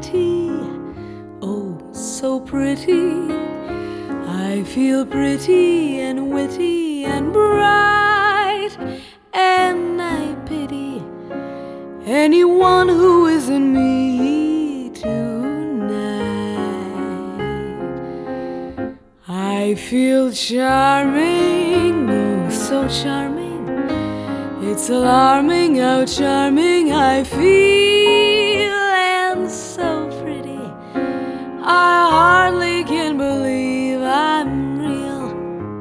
pretty, oh so pretty. I feel pretty and witty and bright, and I pity anyone who isn't me tonight. I feel charming, oh so charming. It's alarming how charming I feel, and so pretty I hardly can believe I'm real.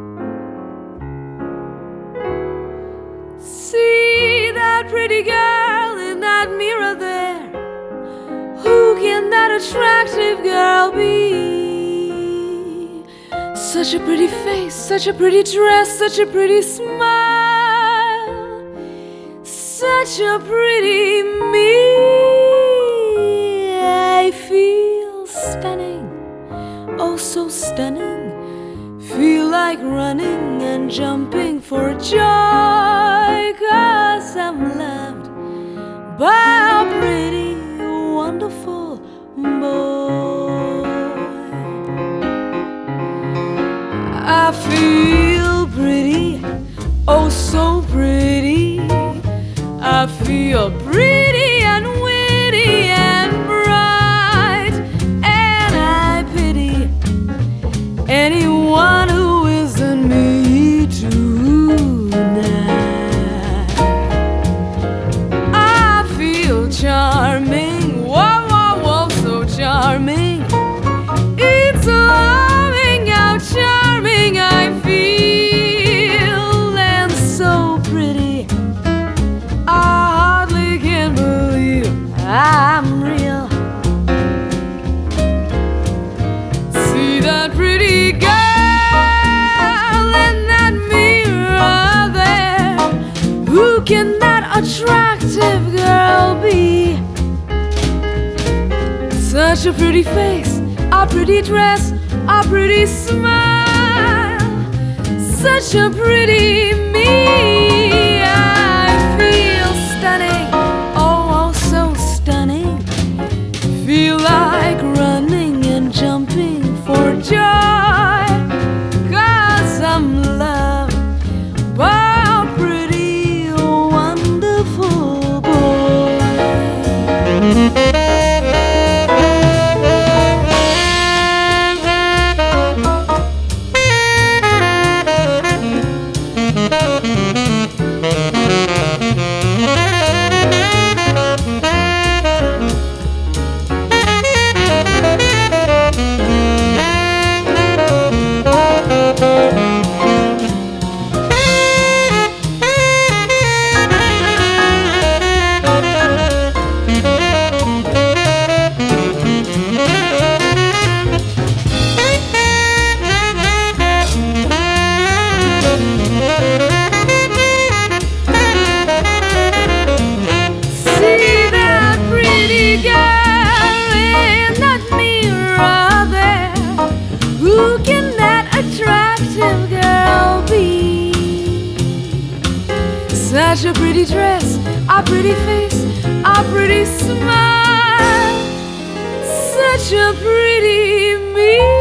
See that pretty girl in that mirror there? Who can that attractive girl be? Such a pretty face, such a pretty dress, such a pretty smile, such a pretty me. I feel stunning, oh so stunning. Feel like running and jumping for joy, 'cause I'm loved by a pretty, wonderful boy. I feel pretty, oh so pretty. I feel pretty and witty and bright, and I pity anyone who isn't me tonight. I feel charming, whoa, whoa, whoa, so charming. It's alarming how charming I feel, and so pretty I hardly can believe I'm real. See that pretty girl in that mirror there? Who can that attractive girl be? Such a pretty face, a pretty dress, a pretty smile, such a pretty me. I feel stunning, oh, oh so stunning. Feel like running and jumping for joy, 'cause I'm loved by a pretty, wonderful boy. Such a pretty dress, a pretty face, a pretty smile, such a pretty me.